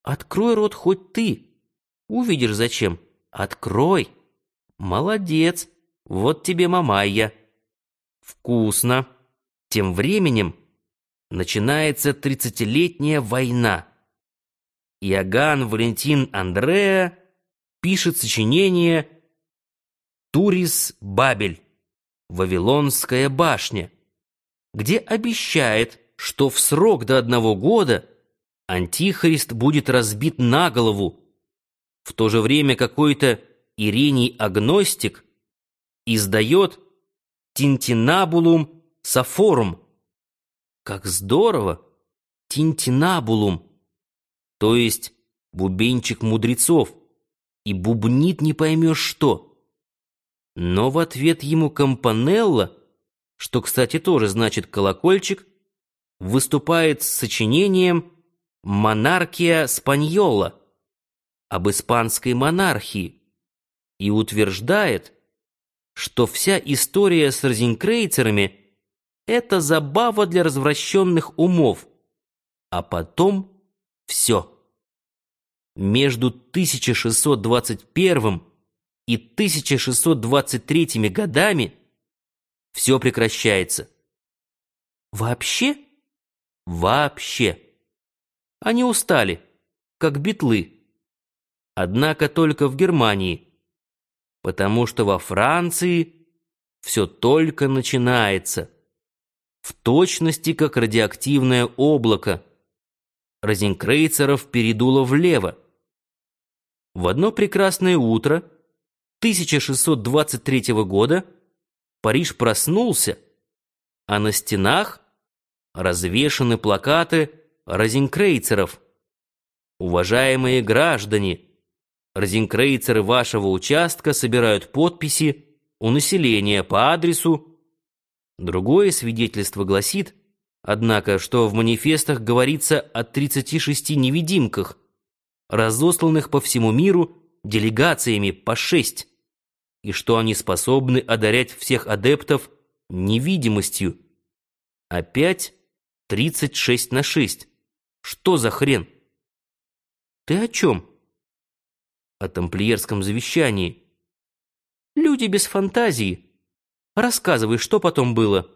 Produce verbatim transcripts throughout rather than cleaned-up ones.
Открой рот хоть ты. Увидишь зачем. Открой. Молодец. Вот тебе мамайя. Вкусно. Тем временем начинается тридцатилетняя война. Иоганн Валентин Андреа пишет сочинение «Турис Бабель. Вавилонская башня», где обещает, что в срок до одного года Антихрист будет разбит на голову. В то же время какой-то Ирений Агностик издает «Тинтинабулум Сафорум». Как здорово! Тинтинабулум, то есть бубенчик мудрецов, и бубнит не поймешь что. Но в ответ ему Кампанелла, что, кстати, тоже значит колокольчик, выступает с сочинением «Монархия Спаньола» об испанской монархии и утверждает, что вся история с розенкрейцерами — это забава для развращенных умов, а потом все. Между тысяча шестьсот двадцать первым и тысяча шестьсот двадцать третьими годами все прекращается. Вообще? Вообще. Они устали, как битлы. Однако только в Германии, потому что во Франции все только начинается. В точности, как радиоактивное облако. Розенкрейцеров передуло влево. В одно прекрасное утро тысяча шестьсот двадцать третьего года Париж проснулся, а на стенах развешаны плакаты розенкрейцеров. Уважаемые граждане, розенкрейцеры вашего участка собирают подписи у населения по адресу. Другое свидетельство гласит, однако, что в манифестах говорится о тридцати шести невидимках, разосланных по всему миру делегациями по шесть, и что они способны одарять всех адептов невидимостью. Опять тридцать шесть на шесть. Что за хрен? Ты о чем? О тамплиерском завещании. Люди без фантазии. Рассказывай, что потом было.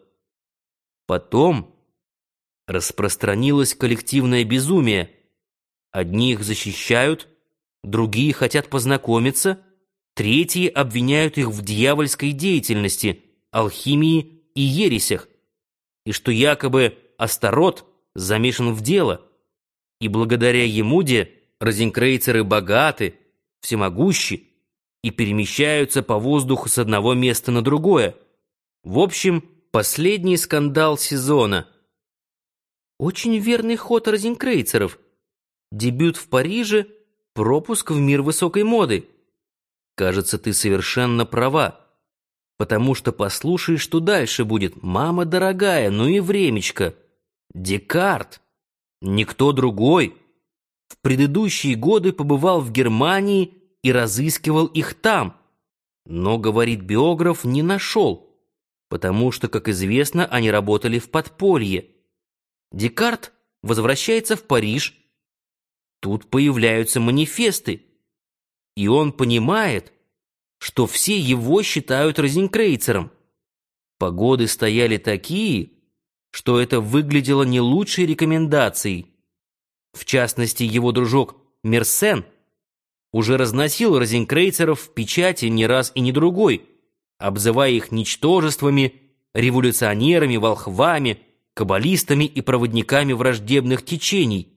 Потом распространилось коллективное безумие. Одних защищают, другие хотят познакомиться, третьи обвиняют их в дьявольской деятельности, алхимии и ересях, и что якобы Астарот замешан в дело, и благодаря ему-де розенкрейцеры богаты, всемогущи и перемещаются по воздуху с одного места на другое. В общем, последний скандал сезона. Очень верный ход розенкрейцеров. Дебют в Париже, пропуск в мир высокой моды. Кажется, ты совершенно права. Потому что послушай, что дальше будет. Мама дорогая, ну и времечко. Декарт, никто другой, в предыдущие годы побывал в Германии и разыскивал их там. Но, говорит биограф, не нашел, потому что, как известно, они работали в подполье. Декарт возвращается в Париж. Тут появляются манифесты, и он понимает, что все его считают розенкрейцером. Погоды стояли такие, что это выглядело не лучшей рекомендацией. В частности, его дружок Мерсен уже разносил розенкрейцеров в печати не раз и не другой, обзывая их ничтожествами, революционерами, волхвами, каббалистами и проводниками враждебных течений.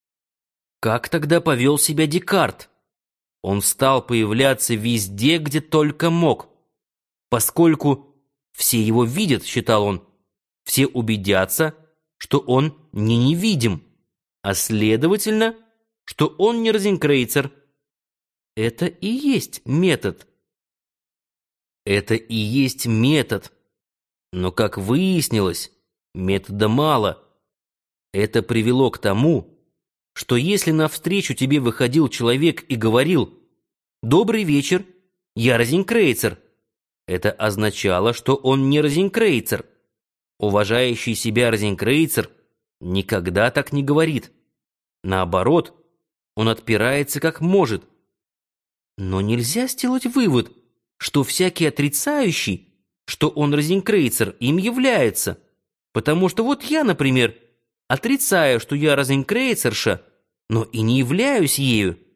Как тогда повел себя Декарт? Он стал появляться везде, где только мог. Поскольку все его видят, считал он, все убедятся, что он не невидим, а следовательно, что он не розенкрейцер. Это и есть метод. Это и есть метод. Но, как выяснилось, метода мало. Это привело к тому, что если навстречу тебе выходил человек и говорил «Добрый вечер, я розенкрейцер», это означало, что он не розенкрейцер. Уважающий себя розенкрейцер никогда так не говорит. Наоборот, Он отпирается как может. Но нельзя сделать вывод, что всякий отрицающий, что он розенкрейцер, им является. Потому что вот я, например, отрицаю, что я розенкрейцерша, но и не являюсь ею.